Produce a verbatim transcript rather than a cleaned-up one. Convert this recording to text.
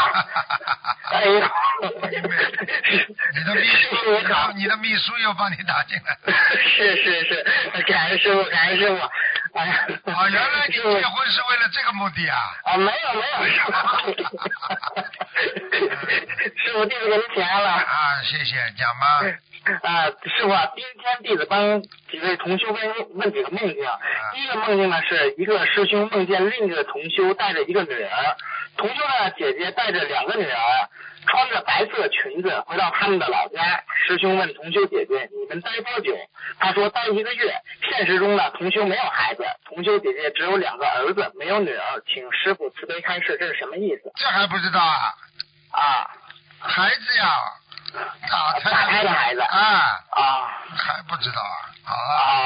哎呦， 你的秘书，你的秘书又帮你打进来了。 是是是，感恩师傅，感恩师傅。哎呀， 啊，原来你结婚是为了这个目的啊？ 啊，没有没有，师傅，师傅弟子给您请安了。 啊，谢谢，讲吧。 啊，师傅，今天弟子帮几位同修问问几个梦境。啊、第一个梦境呢，是一个师兄梦见另一个同修带着一个女儿，同修的姐姐带着两个女儿，穿着白色裙子回到他们的老家。师兄问同修姐姐：“你们待多久？”她说：“待一个月。”现实中呢，同修没有孩子，同修姐姐只有两个儿子，没有女儿。请师傅慈悲开示，这是什么意思？ 这还不知道啊？ 啊， 孩子呀。打胎打胎的孩子啊啊， 还不知道啊？好了。 啊。